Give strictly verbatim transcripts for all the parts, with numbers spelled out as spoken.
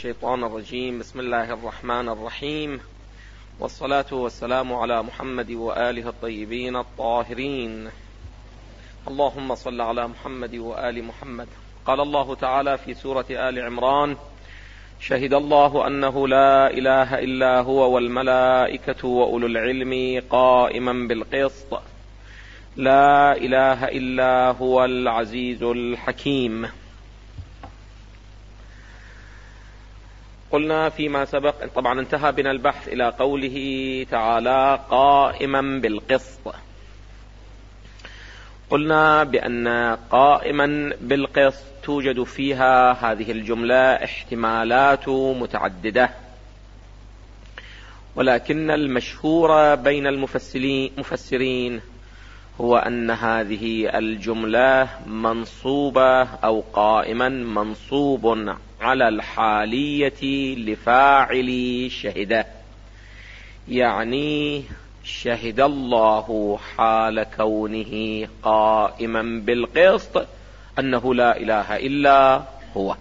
الشيطان الرجيم. بسم الله الرحمن الرحيم، والصلاة والسلام على محمد وآله الطيبين الطاهرين. اللهم صل على محمد وآل محمد. قال الله تعالى في سورة آل عمران: شهد الله أنه لا إله إلا هو والملائكة وأولو العلم قائما بالقسط لا إله إلا هو العزيز الحكيم. قلنا فيما سبق، طبعا انتهى بنا البحث إلى قوله تعالى قائما بالقسط. قلنا بأن قائما بالقسط توجد فيها هذه الجملة احتمالات متعددة، ولكن المشهور بين المفسرين هو أن هذه الجملة منصوبة أو قائما منصوب على الحالية لفاعل شهد، يعني شهد الله حال كونه قائما بالقسط أنه لا إله إلا هو.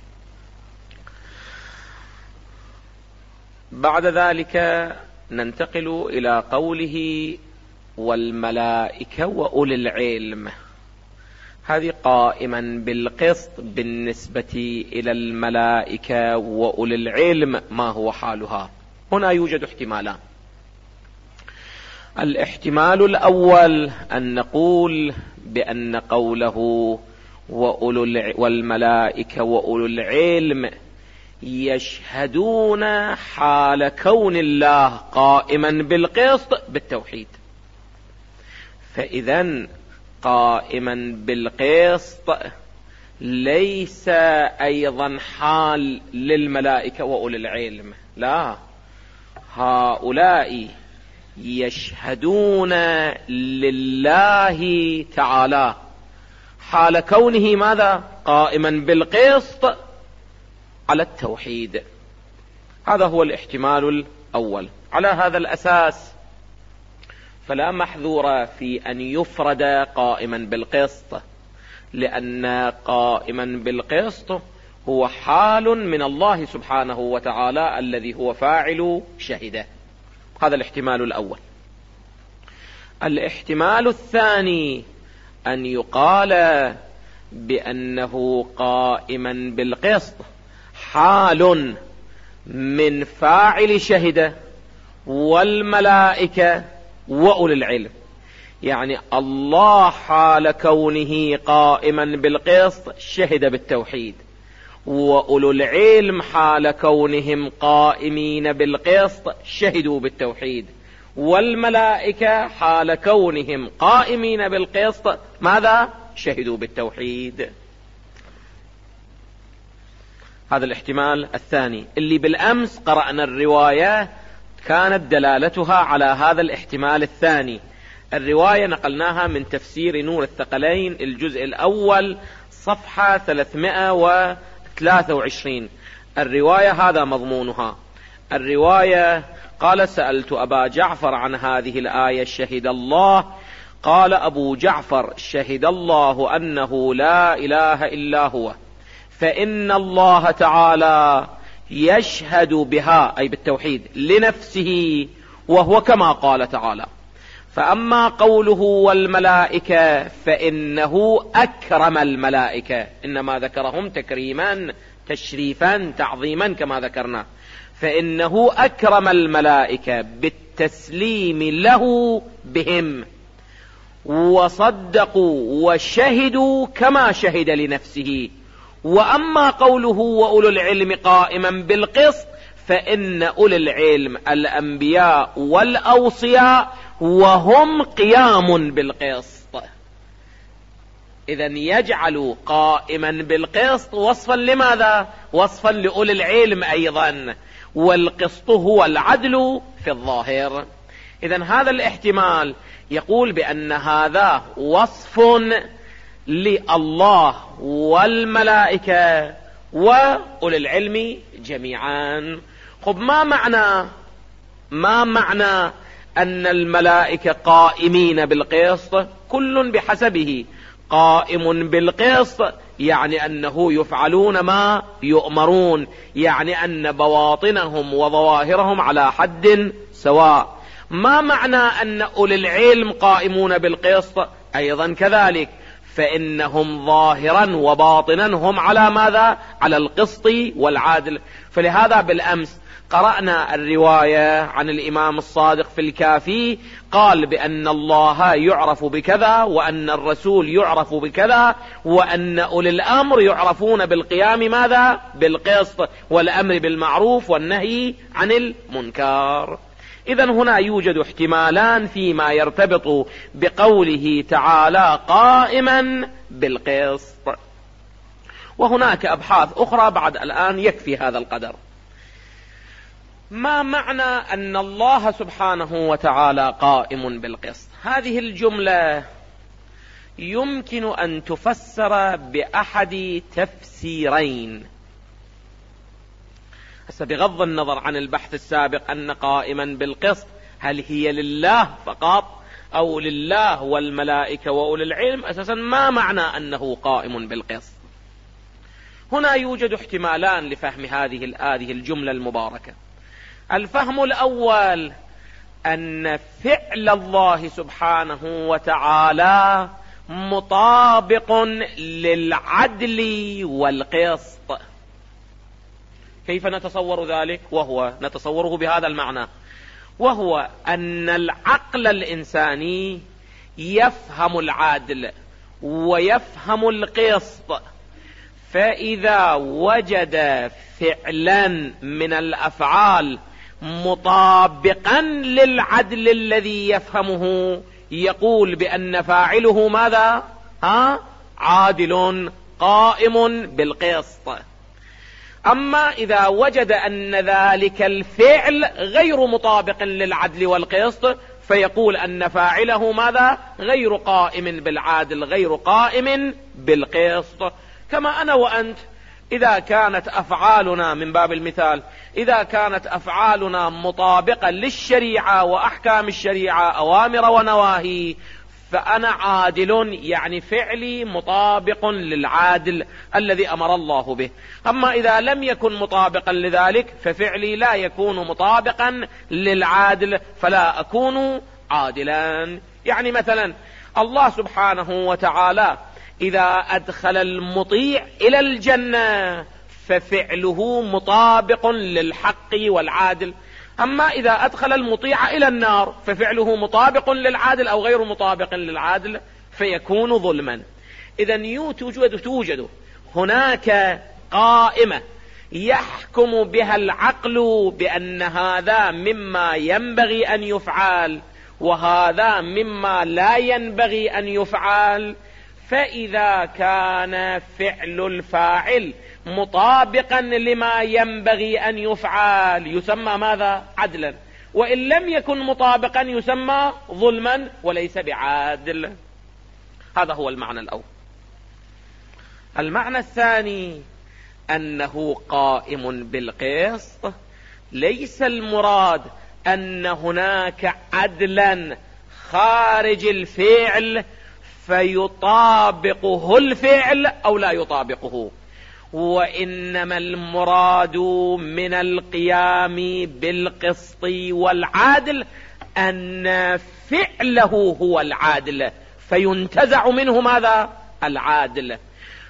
بعد ذلك ننتقل إلى قوله والملائكة وأولي العلم. هذه قائما بالقسط بالنسبة إلى الملائكة وأولي العلم، ما هو حالها؟ هنا يوجد احتمالان. الاحتمال الأول أن نقول بأن قوله وأولو والملائكة وأولو العلم يشهدون حال كون الله قائما بالقسط بالتوحيد، فإذن قائما بالقسط ليس أيضا حال للملائكة وأولي العلم، لا، هؤلاء يشهدون لله تعالى حال كونه ماذا؟ قائما بالقسط على التوحيد. هذا هو الاحتمال الأول. على هذا الأساس فلا محذور في أن يفرد قائما بالقسط، لأن قائما بالقسط هو حال من الله سبحانه وتعالى الذي هو فاعل شهده. هذا الاحتمال الأول. الاحتمال الثاني أن يقال بأنه قائما بالقسط حال من فاعل شهده والملائكة وأولي العلم، يعني الله حال كونه قائما بالقسط شهد بالتوحيد، وأولو العلم حال كونهم قائمين بالقسط شهدوا بالتوحيد، والملائكة حال كونهم قائمين بالقسط ماذا؟ شهدوا بالتوحيد. هذا الاحتمال الثاني اللي بالأمس قرأنا الرواية كانت دلالتها على هذا الاحتمال الثاني. الرواية نقلناها من تفسير نور الثقلين الجزء الأول صفحة ثلاثمائة وثلاثة وعشرين. الرواية هذا مضمونها. الرواية قال: سألت أبا جعفر عن هذه الآية شهد الله، قال أبو جعفر: شهد الله أنه لا إله إلا هو، فإن الله تعالى يشهد بها أي بالتوحيد لنفسه، وهو كما قال تعالى. فأما قوله والملائكة فإنه أكرم الملائكة، إنما ذكرهم تكريما تشريفا تعظيما كما ذكرنا، فإنه أكرم الملائكة بالتسليم له بهم، وصدقوا وشهدوا كما شهد لنفسه. وأما قوله وأولو العلم قائما بالقسط فإن أولي العلم الأنبياء والأوصياء وهم قيام بالقسط. إذن يجعل قائما بالقسط وصفا لماذا؟ وصفا لأولي العلم أيضا، والقسط هو العدل في الظاهر. إذن هذا الاحتمال يقول بأن هذا وصف لله والملائكة وأولي العلم جميعا. خب ما معنى ما معنى أن الملائكة قائمين بالقسط؟ كل بحسبه. قائم بالقسط يعني أنه يفعلون ما يؤمرون، يعني أن بواطنهم وظواهرهم على حد سواء. ما معنى أن أولي العلم قائمون بالقسط؟ أيضا كذلك، فإنهم ظاهرا وباطنا هم على ماذا؟ على القسط والعدل. فلهذا بالأمس قرأنا الرواية عن الإمام الصادق في الكافي، قال بأن الله يعرف بكذا، وأن الرسول يعرف بكذا، وأن أولي الأمر يعرفون بالقيام ماذا؟ بالقسط، والأمر بالمعروف والنهي عن المنكر. إذن هنا يوجد احتمالان فيما يرتبط بقوله تعالى قائما بالقسط، وهناك أبحاث أخرى بعد الآن، يكفي هذا القدر. ما معنى أن الله سبحانه وتعالى قائم بالقسط؟ هذه الجملة يمكن أن تفسر بأحد تفسيرين. هسه بغض النظر عن البحث السابق أن قائما بالقسط هل هي لله فقط أو لله والملائكة وأولي العلم، أساسا ما معنى أنه قائم بالقسط؟ هنا يوجد احتمالان لفهم هذه هذه الجملة المباركة. الفهم الأول أن فعل الله سبحانه وتعالى مطابق للعدل والقسط. كيف نتصور ذلك؟ وهو نتصوره بهذا المعنى، وهو أن العقل الإنساني يفهم العدل ويفهم القسط، فإذا وجد فعلا من الأفعال مطابقا للعدل الذي يفهمه يقول بأن فاعله ماذا؟ ها؟ عادل قائم بالقسط. أما إذا وجد أن ذلك الفعل غير مطابق للعدل والقسط فيقول أن فاعله ماذا؟ غير قائم بالعدل، غير قائم بالقسط. كما أنا وأنت إذا كانت أفعالنا من باب المثال، إذا كانت أفعالنا مطابقة للشريعة وأحكام الشريعة أوامر ونواهي فأنا عادل، يعني فعلي مطابق للعادل الذي أمر الله به. أما إذا لم يكن مطابقا لذلك ففعلي لا يكون مطابقا للعادل فلا أكون عادلا. يعني مثلا الله سبحانه وتعالى إذا أدخل المطيع إلى الجنة ففعله مطابق للحق والعادل، أما إذا أدخل المطيع إلى النار ففعله مطابق للعادل أو غير مطابق للعادل فيكون ظلما. إذن يوجد توجد هناك قائمة يحكم بها العقل بأن هذا مما ينبغي أن يفعل وهذا مما لا ينبغي أن يفعل، فإذا كان فعل الفاعل مطابقا لما ينبغي أن يفعل يسمى ماذا؟ عدلا، وإن لم يكن مطابقا يسمى ظلما وليس بعادل. هذا هو المعنى الأول. المعنى الثاني أنه قائم بالقسط، ليس المراد أن هناك عدلا خارج الفعل فيطابقه الفعل أو لا يطابقه، وإنما المراد من القيام بالقسط والعدل أن فعله هو العادل فينتزع منه ماذا؟ العادل.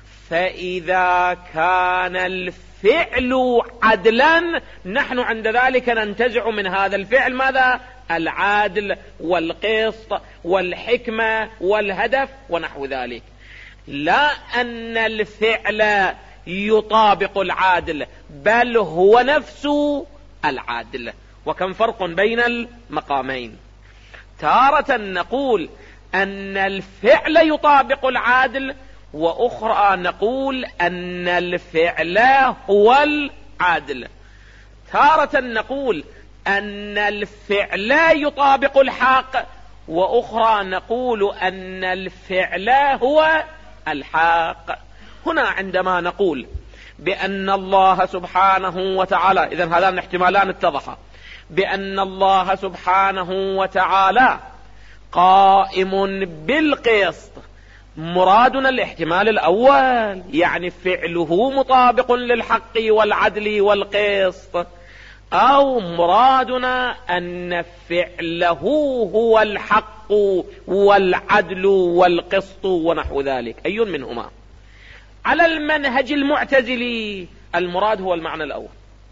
فإذا كان الفعل عدلا نحن عند ذلك ننتزع من هذا الفعل ماذا؟ العادل والقسط والحكمة والهدف ونحو ذلك، لا أن الفعل يطابق العادل بل هو نفسه العادل. وكم فرق بين المقامين؟ تارة نقول أن الفعل يطابق العادل، وأخرى نقول أن الفعل هو العادل. تارة نقول أن الفعل يطابق الحق، وأخرى نقول أن الفعل هو الحق. هنا عندما نقول بأن الله سبحانه وتعالى، إذن هذان الاحتمالان اتضحا، بأن الله سبحانه وتعالى قائم بالقسط مرادنا الاحتمال الأول، يعني فعله مطابق للحق والعدل والقسط، أو مرادنا أن فعله هو الحق والعدل والقسط ونحو ذلك، أي منهما؟ على المنهج المعتزلي المراد هو المعنى الأول،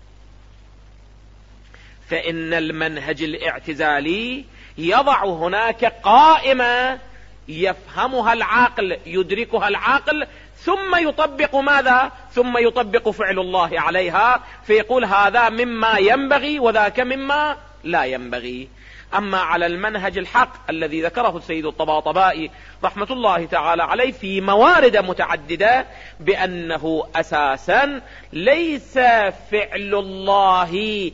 فإن المنهج الاعتزالي يضع هناك قائمة يفهمها العاقل يدركها العاقل، ثم يطبق ماذا؟ ثم يطبق فعل الله عليها، فيقول هذا مما ينبغي وذاك مما لا ينبغي. أما على المنهج الحق الذي ذكره السيد الطباطبائي رحمة الله تعالى عليه في موارد متعددة بأنه أساسا ليس فعل الله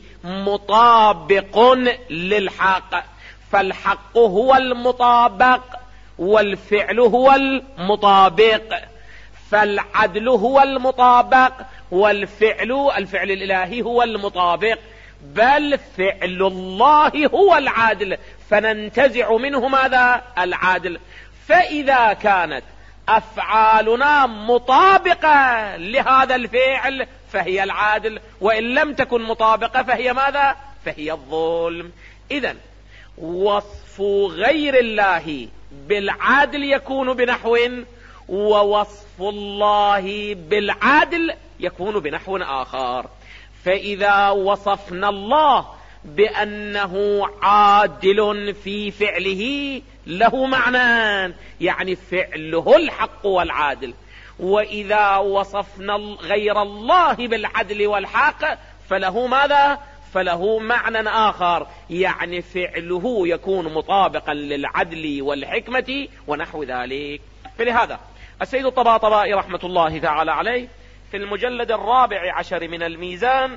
مطابق للحق، فالحق هو المطابق والفعل هو المطابق، فالعدل هو المطابق والفعل الفعل الإلهي هو المطابق، بل فعل الله هو العادل، فننتزع منه ماذا؟ العادل. فإذا كانت أفعالنا مطابقة لهذا الفعل فهي العادل، وإن لم تكن مطابقة فهي ماذا؟ فهي الظلم. إذن وصف غير الله بالعادل يكون بنحو، ووصف الله بالعادل يكون بنحو آخر. فإذا وصفنا الله بأنه عادل في فعله له معنى، يعني فعله الحق والعادل، وإذا وصفنا غير الله بالعدل والحق فله ماذا؟ فله معنى آخر، يعني فعله يكون مطابقا للعدل والحكمة ونحو ذلك. فلهذا السيد الطباطبائي رحمة الله تعالى عليه في المجلد الرابع عشر من الميزان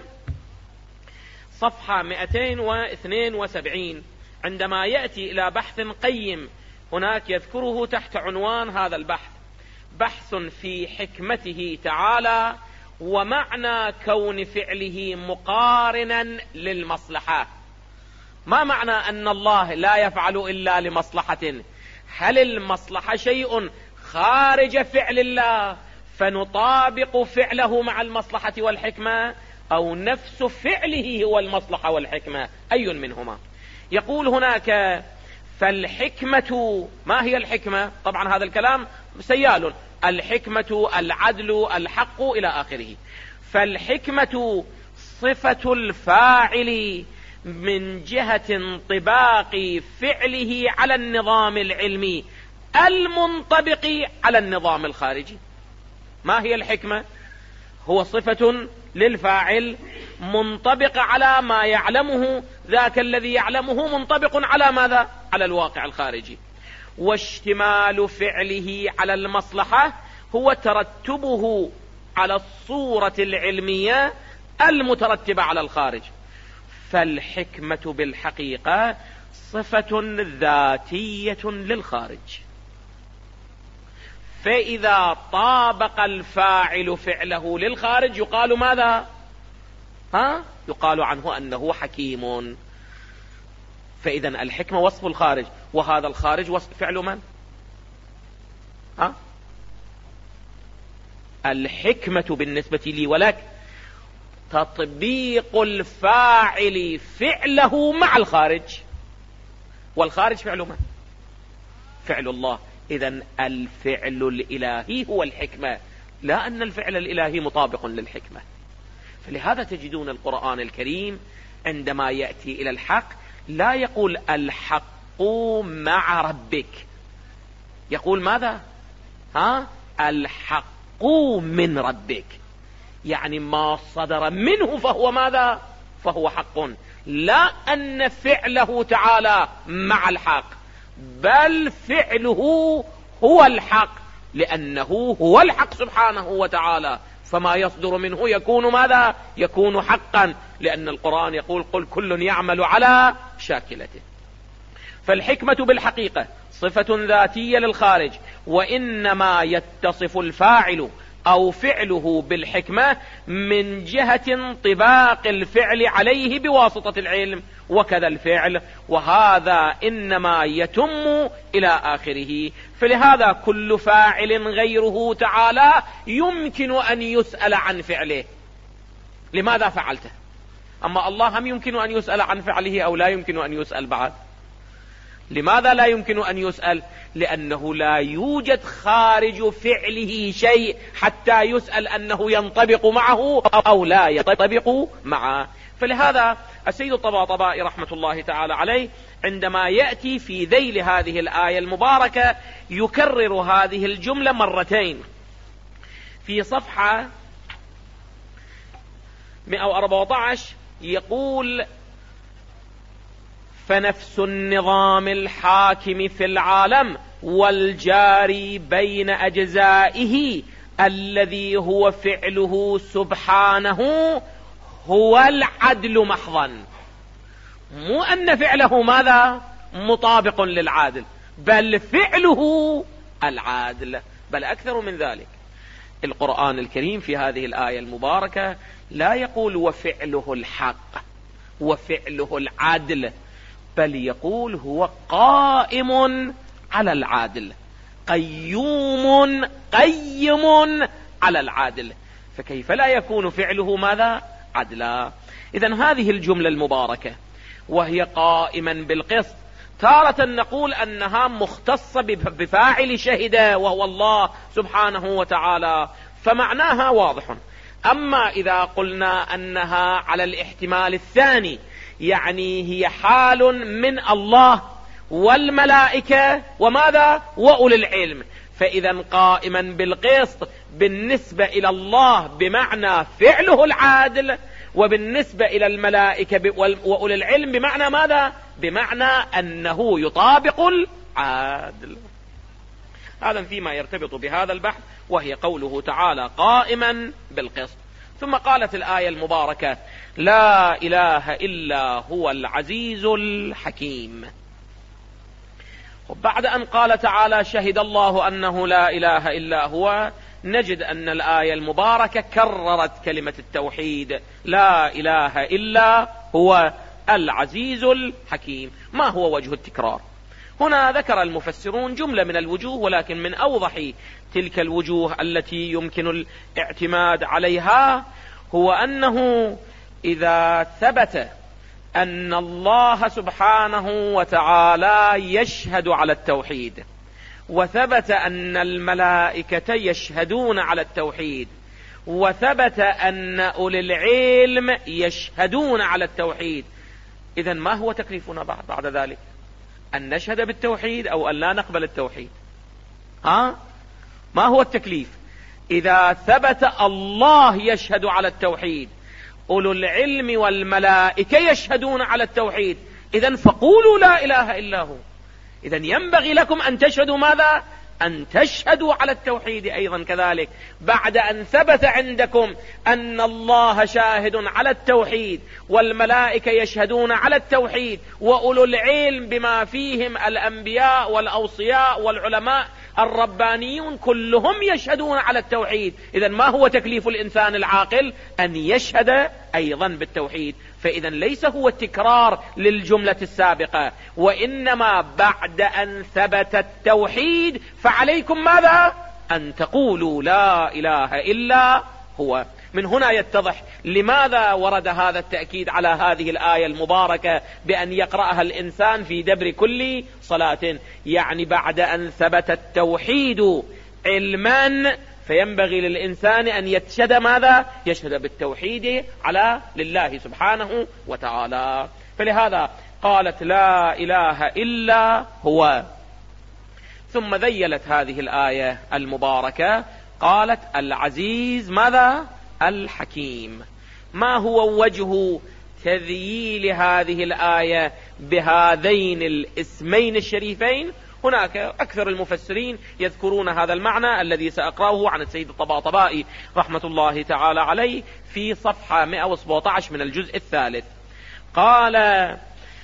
صفحة مئتين واثنين وسبعين عندما يأتي إلى بحث قيم هناك يذكره تحت عنوان هذا البحث: بحث في حكمته تعالى ومعنى كون فعله مقارنا للمصلحة. ما معنى أن الله لا يفعل إلا لمصلحة؟ هل المصلحة شيء خارج فعل الله فنطابق فعله مع المصلحة والحكمة، أو نفس فعله هو المصلحة والحكمة؟ أي منهما؟ يقول هناك فالحكمة، ما هي الحكمة؟ طبعا هذا الكلام سيال، الحكمة العدل الحق إلى آخره. فالحكمة صفة الفاعل من جهة انطباق فعله على النظام العلمي المنطبق على النظام الخارجي. ما هي الحكمة؟ هو صفة للفاعل منطبق على ما يعلمه ذاك الذي يعلمه، منطبق على ماذا؟ على الواقع الخارجي. واشتمال فعله على المصلحة هو ترتبه على الصورة العلمية المترتبة على الخارج. فالحكمة بالحقيقة صفة ذاتية للخارج، فإذا طابق الفاعل فعله للخارج يقال ماذا؟ ها؟ يقال عنه أنه حكيم. فإذا الحكمة وصف الخارج، وهذا الخارج وصف فعل من؟ ها؟ الحكمة بالنسبة لي ولك تطبيق الفاعل فعله مع الخارج، والخارج فعل من؟ فعل الله. إذن الفعل الإلهي هو الحكمة، لا أن الفعل الإلهي مطابق للحكمة. فلهذا تجدون القرآن الكريم عندما يأتي إلى الحق لا يقول الحق مع ربك، يقول ماذا؟ ها؟ الحق من ربك، يعني ما صدر منه فهو ماذا؟ فهو حق، لا أن فعله تعالى مع الحق، بل فعله هو الحق، لأنه هو الحق سبحانه وتعالى، فما يصدر منه يكون ماذا؟ يكون حقا، لأن القرآن يقول قل كل يعمل على شاكلته. فالحكمة بالحقيقة صفة ذاتية للخارج، وإنما يتصف الفاعل أو فعله بالحكمة من جهة انطباق الفعل عليه بواسطة العلم، وكذا الفعل، وهذا إنما يتم إلى آخره. فلهذا كل فاعل غيره تعالى يمكن أن يسأل عن فعله، لماذا فعلته؟ أما الله هم يمكن أن يسأل عن فعله أو لا يمكن أن يسأل بعد؟ لماذا لا يمكن أن يسأل؟ لأنه لا يوجد خارج فعله شيء حتى يسأل أنه ينطبق معه أو لا ينطبق معه. فلهذا السيد الطباطبائي رحمة الله تعالى عليه عندما يأتي في ذيل هذه الآية المباركة يكرر هذه الجملة مرتين. في صفحة مئة وأربعة عشر يقول: فنفس النظام الحاكم في العالم والجاري بين أجزائه الذي هو فعله سبحانه هو العدل محضا. مو أن فعله ماذا؟ مطابق للعادل، بل فعله العادل، بل أكثر من ذلك. القرآن الكريم في هذه الآية المباركة لا يقول وفعله الحق وفعله العدل، بل يقول هو قائم على العادل، قيوم قيم على العادل، فكيف لا يكون فعله ماذا؟ عدلا. إذن هذه الجملة المباركة وهي قائما بالقسط تارة نقول أنها مختصة بفاعل شهد وهو الله سبحانه وتعالى، فمعناها واضح. أما إذا قلنا أنها على الاحتمال الثاني، يعني هي حال من الله والملائكة وماذا؟ وأولي العلم، فإذا قائما بالقسط بالنسبة إلى الله بمعنى فعله العادل، وبالنسبة إلى الملائكة وأولي العلم بمعنى ماذا؟ بمعنى أنه يطابق العادل. هذا فيما يرتبط بهذا البحث، وهي قوله تعالى قائما بالقسط. ثم قالت الآية المباركة: لا إله إلا هو العزيز الحكيم. وبعد أن قال تعالى شهد الله أنه لا إله إلا هو، نجد أن الآية المباركة كررت كلمة التوحيد: لا إله إلا هو العزيز الحكيم. ما هو وجه التكرار؟ هنا ذكر المفسرون جملة من الوجوه، ولكن من أوضح تلك الوجوه التي يمكن الاعتماد عليها هو أنه إذا ثبت أن الله سبحانه وتعالى يشهد على التوحيد، وثبت أن الملائكة يشهدون على التوحيد، وثبت أن أولي العلم يشهدون على التوحيد، إذن ما هو تكليفنا بعد, بعد ذلك؟ أن نشهد بالتوحيد أو أن لا نقبل التوحيد؟ ها؟ ما هو التكليف؟ إذا ثبت الله يشهد على التوحيد، أولو العلم والملائكة يشهدون على التوحيد، إذن فقولوا لا إله إلا هو. إذن ينبغي لكم أن تشهدوا ماذا؟ أن تشهدوا على التوحيد أيضا كذلك. بعد أن ثبت عندكم أن الله شاهد على التوحيد، والملائكة يشهدون على التوحيد، وأولو العلم بما فيهم الأنبياء والأوصياء والعلماء الربانيون كلهم يشهدون على التوحيد، إذن ما هو تكليف الإنسان العاقل؟ أن يشهد أيضا بالتوحيد. فإذن ليس هو التكرار للجملة السابقة، وإنما بعد أن ثبت التوحيد فعليكم ماذا؟ أن تقولوا لا إله إلا هو. من هنا يتضح لماذا ورد هذا التأكيد على هذه الآية المباركة بأن يقرأها الإنسان في دبر كل صلاة، يعني بعد أن ثبت التوحيد علما فينبغي للإنسان أن يشهد ماذا؟ يشهد بالتوحيد على لله سبحانه وتعالى. فلهذا قالت لا إله إلا هو. ثم ذيلت هذه الآية المباركة قالت العزيز ماذا؟ الحكيم. ما هو وجه تذييل هذه الآية بهذين الاسمين الشريفين؟ هناك أكثر المفسرين يذكرون هذا المعنى الذي سأقرأه عن السيد الطباطبائي رحمة الله تعالى عليه في صفحة مئة وسبعة عشر من الجزء الثالث. قال: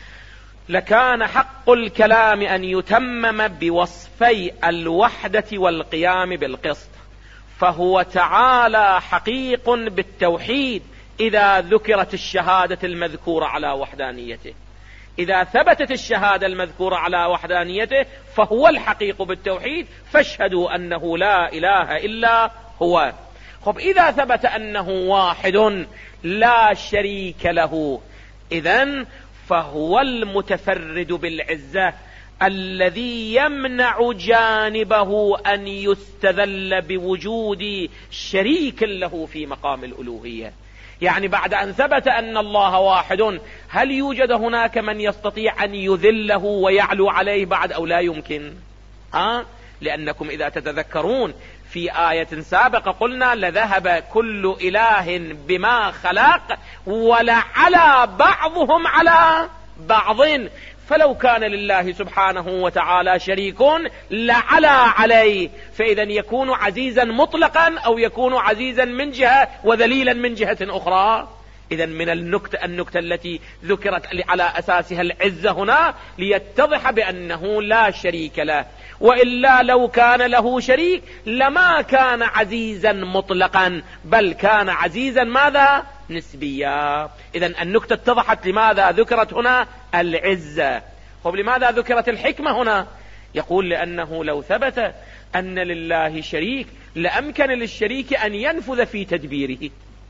لكان حق الكلام أن يتمم بوصفي الوحدة والقيام بالقسط، فهو تعالى حقيق بالتوحيد إذا ذكرت الشهادة المذكورة على وحدانيته. إذا ثبتت الشهادة المذكورة على وحدانيته فهو الحقيق بالتوحيد، فاشهدوا أنه لا إله إلا هو. خب إذا ثبت أنه واحد لا شريك له، إذن فهو المتفرد بالعزة الذي يمنع جانبه أن يستذل بوجود شريك له في مقام الألوهية. يعني بعد أن ثبت أن الله واحد، هل يوجد هناك من يستطيع أن يذله ويعلو عليه بعد أو لا يمكن؟ ها؟ لأنكم إذا تتذكرون في آية سابقة قلنا لذهب كل إله بما خلق ولعلى بعضهم على بعض، فلو كان لله سبحانه وتعالى شريك لعلى عليه، فإذا يكون عزيزا مطلقا أو يكون عزيزا من جهة وذليلا من جهة أخرى. إذا من النكتة النكتة التي ذكرت على أساسها العزة هنا ليتضح بأنه لا شريك له، وإلا لو كان له شريك لما كان عزيزا مطلقا بل كان عزيزا ماذا؟ نسبيا. إذا النكتة اتضحت لماذا ذكرت هنا العزة. طب لماذا ذكرت الحكمة هنا؟ يقول لأنه لو ثبت أن لله شريك لأمكن للشريك أن ينفذ في تدبيره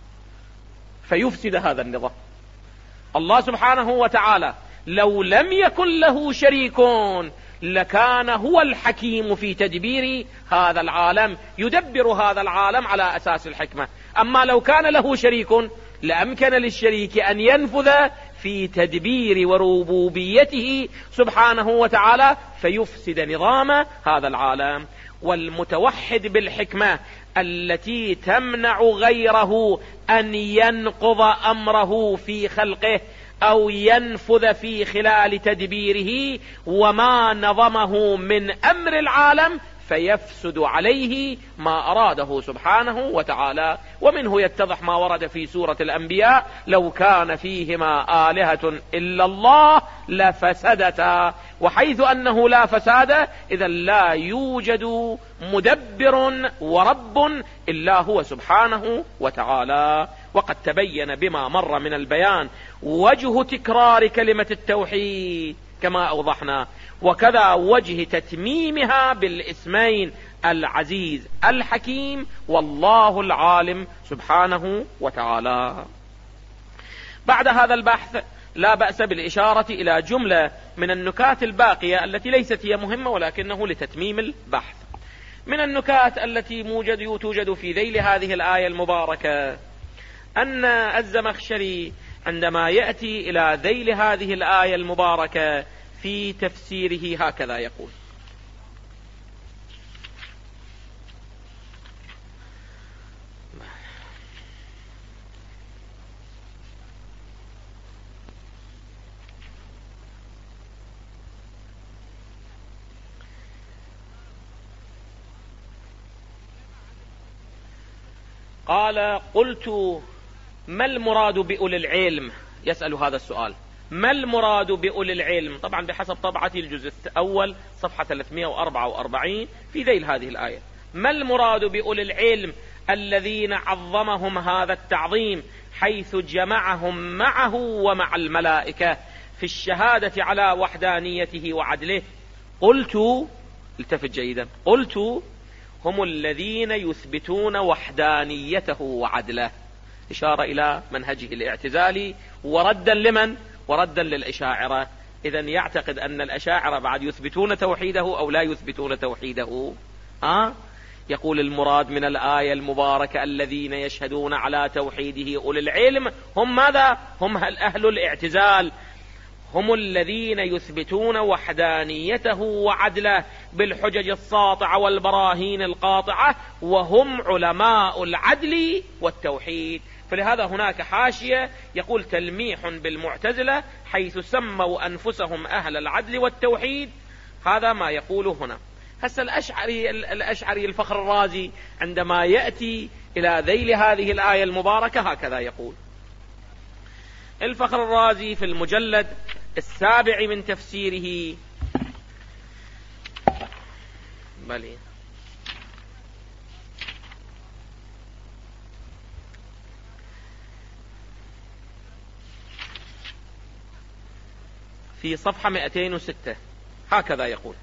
فيفسد هذا النظام. الله سبحانه وتعالى لو لم يكن له شريك لكان هو الحكيم في تدبير هذا العالم، يدبر هذا العالم على أساس الحكمة. أما لو كان له شريك لأمكن للشريك أن ينفذ في تدبير وربوبيته سبحانه وتعالى فيفسد نظام هذا العالم. والمتوحد بالحكمة التي تمنع غيره أن ينقض أمره في خلقه أو ينفذ في خلال تدبيره وما نظمه من أمر العالم فيفسد عليه ما أراده سبحانه وتعالى. ومنه يتضح ما ورد في سورة الأنبياء: لو كان فيهما آلهة إلا الله لفسدتا. وحيث أنه لا فساد إذا لا يوجد مدبر ورب إلا هو سبحانه وتعالى. وقد تبين بما مر من البيان وجه تكرار كلمة التوحيد كما أوضحنا، وكذا وجه تتميمها بالاسمين العزيز الحكيم والله العالم سبحانه وتعالى. بعد هذا البحث لا بأس بالإشارة إلى جملة من النكات الباقية التي ليست هي مهمة ولكنه لتتميم البحث. من النكات التي موجد توجد في ذيل هذه الآية المباركة أن الزمخشري عندما يأتي إلى ذيل هذه الآية المباركة في تفسيره هكذا يقول: قال: قلت ما المراد بأولي العلم؟ يسأل هذا السؤال: ما المراد بأولي العلم؟ طبعا بحسب طبعتي الجزء الأول صفحة ثلاثمائة وأربعة وأربعين في ذيل هذه الآية. ما المراد بأولي العلم الذين عظمهم هذا التعظيم حيث جمعهم معه ومع الملائكة في الشهادة على وحدانيته وعدله؟ قلت، التفت جيدا، قلت هم الذين يثبتون وحدانيته وعدله، إشارة إلى منهجه الاعتزالي وردا لمن؟ وردا للأشاعرة. إذن يعتقد أن الأشاعرة بعد يثبتون توحيده أو لا يثبتون توحيده؟ ها؟ يقول المراد من الآية المباركة الذين يشهدون على توحيده أولي العلم هم ماذا؟ هم أهل الاعتزال، هم الذين يثبتون وحدانيته وعدله بالحجج الساطعة والبراهين القاطعة، وهم علماء العدل والتوحيد. فلهذا هناك حاشية يقول تلميح بالمعتزلة حيث سموا أنفسهم أهل العدل والتوحيد. هذا ما يقوله هنا. هسه الأشعري الأشعري الفخر الرازي عندما يأتي إلى ذيل هذه الآية المباركة هكذا يقول. الفخر الرازي في المجلد السابع من تفسيره بلي في صفحة مئتين وستة هكذا يقول: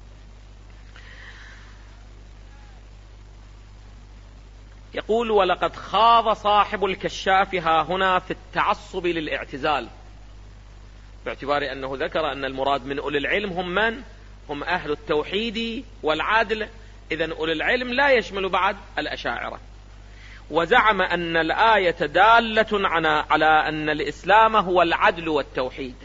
يقول: ولقد خاض صاحب الكشاف ها هنا في التعصب للاعتزال، باعتبار أنه ذكر أن المراد من أولي العلم هم من؟ هم أهل التوحيد والعدل، إذن أولي العلم لا يشمل بعد الأشاعرة. وزعم أن الآية دالة على أن الإسلام هو العدل والتوحيد،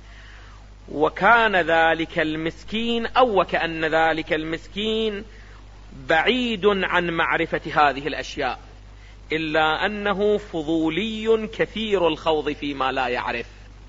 وكان ذلك المسكين أو وكأن ذلك المسكين بعيد عن معرفة هذه الأشياء، إلا أنه فضولي كثير الخوض فيما لا يعرف.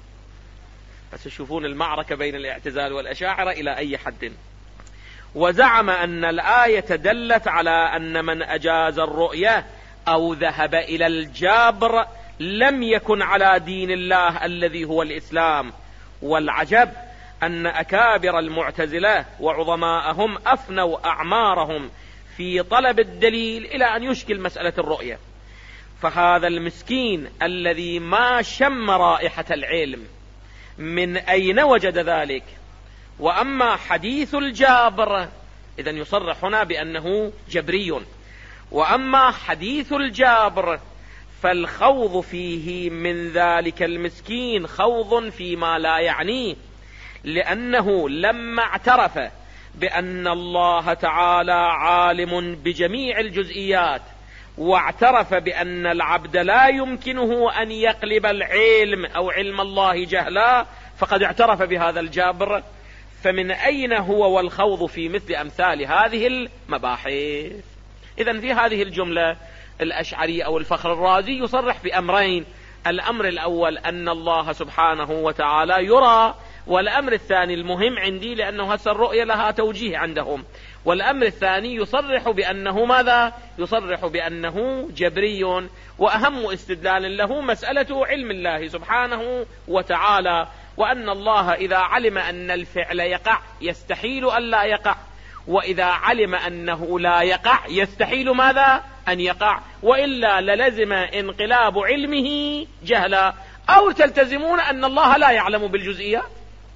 بس تشوفون المعركة بين الاعتزال والأشاعرة إلى أي حد. وزعم أن الآية دلت على أن من أجاز الرؤية أو ذهب إلى الجبر لم يكن على دين الله الذي هو الإسلام. والعجب أن أكابر المعتزلة وعظماءهم أفنوا أعمارهم في طلب الدليل إلى أن يشكل مسألة الرؤية. فهذا المسكين الذي ما شم رائحة العلم من أين وجد ذلك؟ وأما حديث الجابر، إذن يصرح هنا بأنه جبري. وأما حديث الجابر فالخوض فيه من ذلك المسكين خوض فيما لا يعنيه، لأنه لما اعترف بأن الله تعالى عالم بجميع الجزئيات، واعترف بأن العبد لا يمكنه أن يقلب العلم أو علم الله جهلا، فقد اعترف بهذا الجابر. فمن أين هو والخوض في مثل أمثال هذه المباحث؟ إذن في هذه الجملة الأشعري أو الفخر الرازي يصرح بأمرين: الأمر الأول أن الله سبحانه وتعالى يرى، والأمر الثاني المهم عندي لأنه هسه الرؤية لها توجيه عندهم، والأمر الثاني يصرح بأنه ماذا؟ يصرح بأنه جبري. وأهم استدلال له مسألة علم الله سبحانه وتعالى، وأن الله إذا علم أن الفعل يقع يستحيل أن لا يقع، وإذا علم أنه لا يقع يستحيل ماذا؟ أن يقع، وإلا للزم انقلاب علمه جهلا. أو تلتزمون أن الله لا يعلم بالجزئيات؟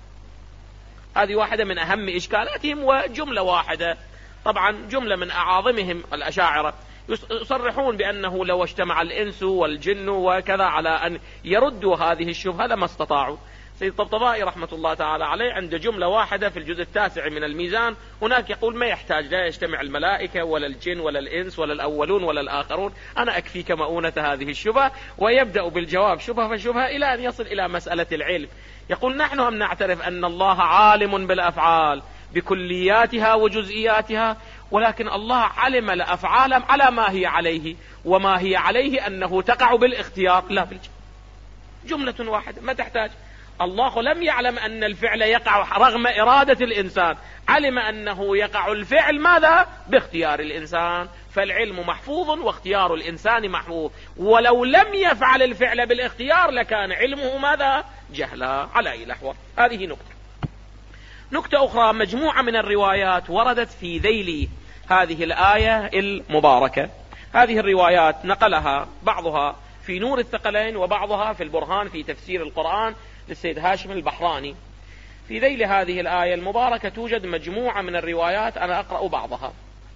هذه واحدة من أهم إشكالاتهم، وجملة واحدة طبعا جملة من أعاظمهم الأشاعرة يصرحون بأنه لو اجتمع الإنس والجن وكذا على أن يردوا هذه الشبهة لما استطاعوا. سيد الطبطبائي رحمة الله تعالى عليه عند جملة واحدة في الجزء التاسع من الميزان هناك يقول: ما يحتاج لا يجتمع الملائكة ولا الجن ولا الإنس ولا الأولون ولا الآخرون، أنا أكفيك مؤونة هذه الشبهة. ويبدأ بالجواب شبهة فشبهة إلى أن يصل إلى مسألة العلم. يقول: نحن هم نعترف أن الله عالم بالأفعال بكلياتها وجزئياتها، ولكن الله علم الأفعال على ما هي عليه، وما هي عليه أنه تقع بالاختيار لا بالجهل. جملة واحدة ما تحتاج. الله لم يعلم أن الفعل يقع رغم إرادة الإنسان، علم أنه يقع الفعل ماذا؟ باختيار الإنسان. فالعلم محفوظ واختيار الإنسان محفوظ، ولو لم يفعل الفعل بالاختيار لكان علمه ماذا؟ جهلا. على أي الأحوال هذه نكتة. نكتة أخرى: مجموعة من الروايات وردت في ذيل هذه الآية المباركة. هذه الروايات نقلها بعضها في نور الثقلين وبعضها في البرهان في تفسير القرآن للسيد هاشم البحراني. في ذيل هذه الآية المباركة توجد مجموعة من الروايات، أنا أقرأ بعضها.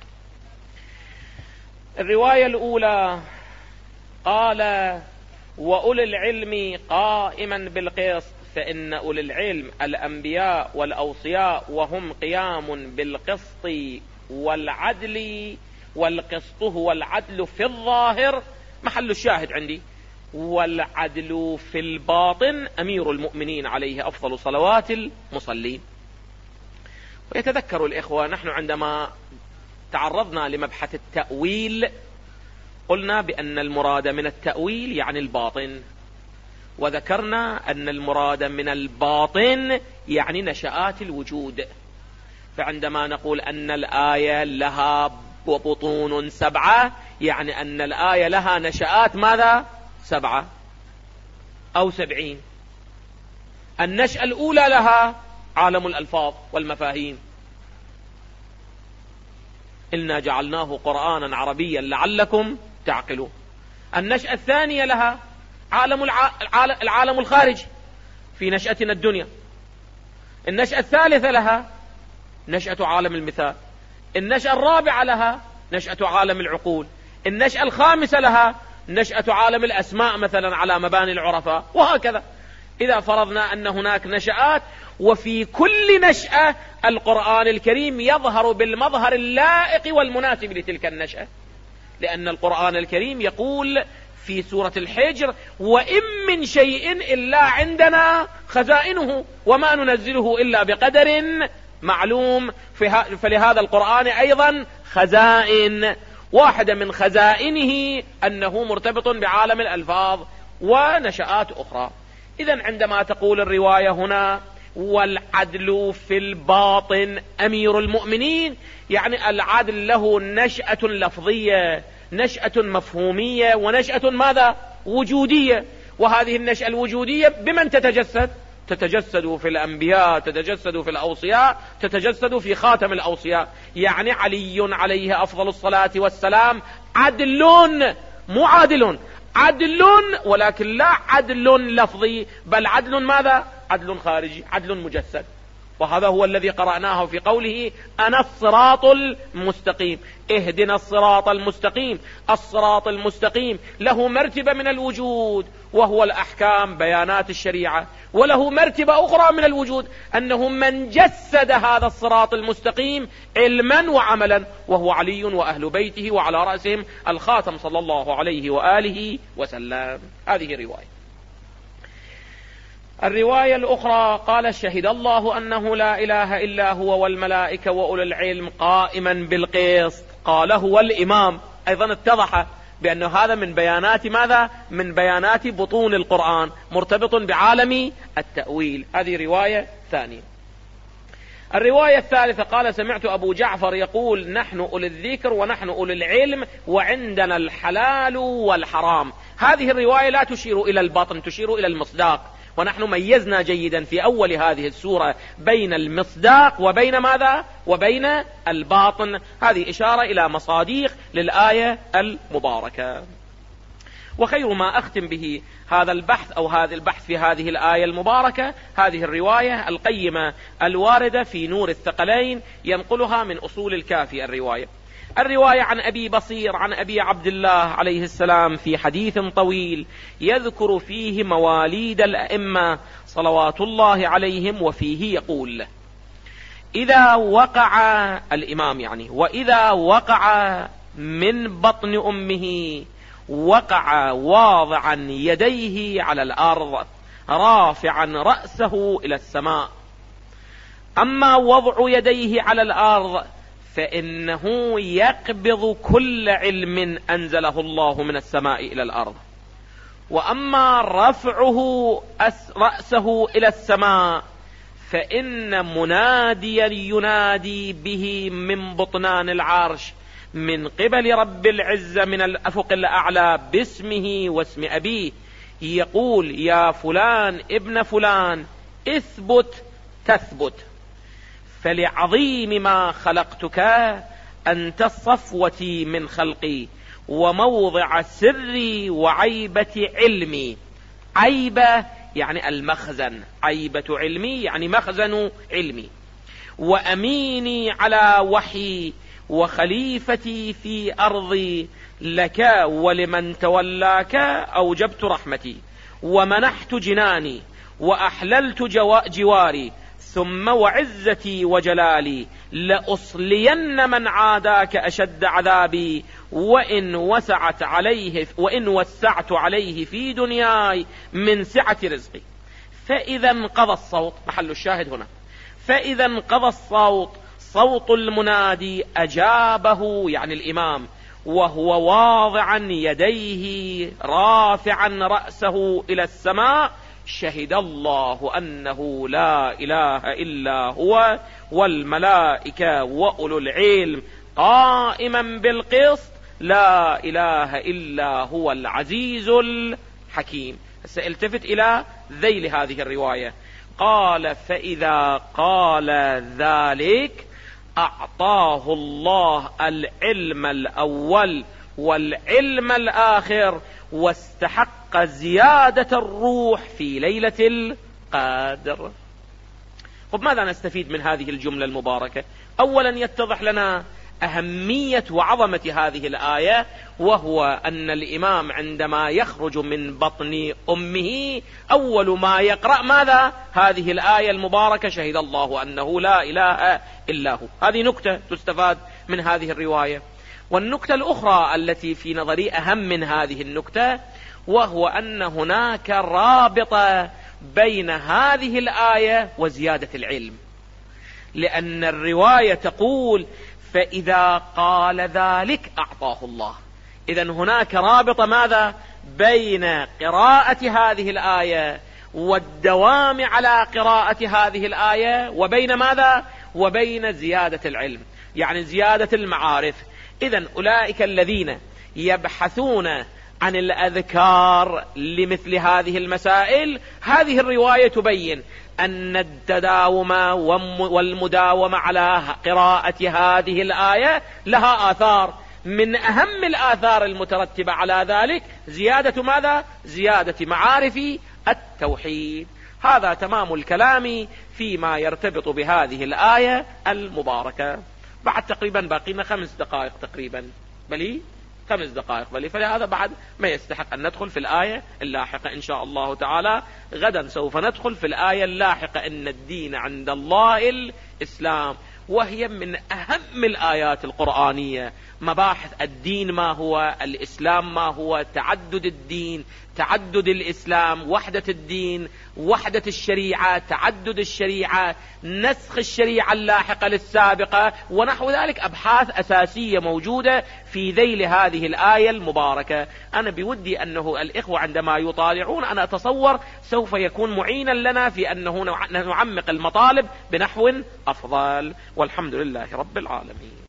الرواية الأولى: قال: وأولي العلم قائما بالقسط، فإن أولي العلم الأنبياء والأوصياء، وهم قيام بالقسط والعدل، والقسط هو العدل في الظاهر، محل الشاهد عندي، والعدل في الباطن أمير المؤمنين عليه أفضل صلوات المصلين. ويتذكر الإخوة نحن عندما تعرضنا لمبحث التأويل قلنا بأن المراد من التأويل يعني الباطن، وذكرنا أن المراد من الباطن يعني نشآت الوجود. فعندما نقول أن الآية لها بطون سبعة يعني أن الآية لها نشآت ماذا؟ سبعة أو سبعين. النشأة الأولى لها عالم الألفاظ والمفاهيم، إنا جعلناه قرآنا عربيا لعلكم تعقلون. النشأة الثانية لها عالم العالم الخارجي في نشأتنا الدنيا. النشأة الثالثة لها نشأة عالم المثال، النشأة الرابعة لها نشأة عالم العقول، النشأة الخامسة لها نشأة عالم الأسماء مثلا على مباني العرفاء، وهكذا. إذا فرضنا أن هناك نشآت، وفي كل نشأة القرآن الكريم يظهر بالمظهر اللائق والمناسب لتلك النشأة، لأن القرآن الكريم يقول في سورة الحجر: وإن من شيء إلا عندنا خزائنه وما ننزله إلا بقدر معلوم. فلهذا القرآن أيضا خزائن، واحدة من خزائنه أنه مرتبط بعالم الألفاظ ونشآت أخرى. إذن عندما تقول الرواية هنا: والعدل في الباطن أمير المؤمنين، يعني العدل له نشأة لفظية، نشأة مفهومية، ونشأة ماذا؟ وجودية. وهذه النشأة الوجودية بمن تتجسد؟ تتجسد في الأنبياء، تتجسد في الأوصياء، تتجسد في خاتم الأوصياء. يعني علي عليه أفضل الصلاة والسلام عدل، مو عادل، عدل، ولكن لا عدل لفظي، بل عدل ماذا؟ عدل خارجي، عدل مجسد. وهذا هو الذي قرأناه في قوله: أنا الصراط المستقيم. اهدنا الصراط المستقيم. الصراط المستقيم له مرتبة من الوجود وهو الأحكام، بيانات الشريعة، وله مرتبة أخرى من الوجود أنه من جسد هذا الصراط المستقيم علما وعملا، وهو علي وأهل بيته، وعلى رأسهم الخاتم صلى الله عليه وآله وسلم. هذه رواية. الرواية الأخرى قال: شهد الله أنه لا إله إلا هو والملائكة وأولو العلم قائما بالقسط. قال هو الإمام. أيضا اتضح بأن هذا من بيانات ماذا؟ من بيانات بطون القرآن، مرتبط بعالم التأويل. هذه رواية ثانية. الرواية الثالثة قال: سمعت أبو جعفر يقول: نحن أولي الذكر ونحن أولي العلم وعندنا الحلال والحرام. هذه الرواية لا تشير إلى الباطن، تشير إلى المصداق، ونحن ميزنا جيدا في أول هذه السورة بين المصداق وبين ماذا؟ وبين الباطن. هذه إشارة إلى مصاديق للآية المباركة. وخير ما أختم به هذا البحث أو هذا البحث في هذه الآية المباركة هذه الرواية القيمة الواردة في نور الثقلين، ينقلها من أصول الكافي. الرواية الرواية عن أبي بصير عن أبي عبد الله عليه السلام في حديث طويل يذكر فيه مواليد الأئمة صلوات الله عليهم، وفيه يقول: إذا وقع الإمام يعني وإذا وقع من بطن أمه وقع واضعا يديه على الأرض رافعا رأسه إلى السماء. أما وضع يديه على الأرض فإنه يقبض كل علم أنزله الله من السماء إلى الأرض. وأما رفعه رأسه إلى السماء فإن مناديا ينادي به من بطنان العرش من قبل رب العزة من الأفق الأعلى باسمه واسم أبيه، يقول: يا فلان ابن فلان اثبت تثبت، فلعظيم ما خلقتك أنت صفوتي من خلقي وموضع سري وعيبة علمي. عيبة يعني المخزن، عيبة علمي يعني مخزن علمي. وأميني على وحي وخليفتي في أرضي، لك ولمن تولاك أوجبت رحمتي ومنحت جناني وأحللت جواري، ثم وعزتي وجلالي لأصلين من عاداك أشد عذابي، وإن وسعت عليه وإن وسعت عليه في دنياي من سعة رزقي. فإذا انقضى الصوت، محل الشاهد هنا، فإذا انقضى الصوت صوت المنادي أجابه يعني الإمام، وهو واضعا يديه رافعا رأسه إلى السماء: شهد الله أنه لا إله إلا هو والملائكة وأولو العلم قائما بالقسط لا إله إلا هو العزيز الحكيم. سألتفت إلى ذيل هذه الرواية. قال: فإذا قال ذلك أعطاه الله العلم الأول والعلم الآخر، واستحق زيادة الروح في ليلة القدر. طب ماذا نستفيد من هذه الجملة المباركة؟ أولا يتضح لنا أهمية وعظمة هذه الآية، وهو أن الإمام عندما يخرج من بطن أمه أول ما يقرأ ماذا؟ هذه الآية المباركة: شهد الله أنه لا إله إلا هو. هذه نكتة تستفاد من هذه الرواية. والنكتة الأخرى التي في نظري أهم من هذه النكتة، وهو أن هناك رابطة بين هذه الآية وزيادة العلم، لأن الرواية تقول: فإذا قال ذلك أعطاه الله. إذن هناك رابطة ماذا؟ بين قراءة هذه الآية والدوام على قراءة هذه الآية، وبين ماذا؟ وبين زيادة العلم، يعني زيادة المعارف. إذن أولئك الذين يبحثون عن الأذكار لمثل هذه المسائل، هذه الرواية تبين أن التداوم والمداومة على قراءة هذه الآية لها آثار. من أهم الآثار المترتبة على ذلك زيادة ماذا؟ زيادة معارف التوحيد. هذا تمام الكلام فيما يرتبط بهذه الآية المباركة. بعد تقريبا باقينا خمس دقائق تقريبا، بلي خمس دقائق بلي، فلهذا بعد ما يستحق أن ندخل في الآية اللاحقة إن شاء الله تعالى. غدا سوف ندخل في الآية اللاحقة: إن الدين عند الله الإسلام، وهي من أهم الآيات القرآنية. مباحث الدين ما هو، الإسلام ما هو، تعدد الدين، تعدد الإسلام، وحدة الدين، وحدة الشريعة، تعدد الشريعة، نسخ الشريعة اللاحقة للسابقة، ونحو ذلك. أبحاث أساسية موجودة في ذيل هذه الآية المباركة. أنا بودي أنه الإخوة عندما يطالعون، أنا أتصور سوف يكون معينا لنا في أنه نعمق المطالب بنحو أفضل. والحمد لله رب العالمين.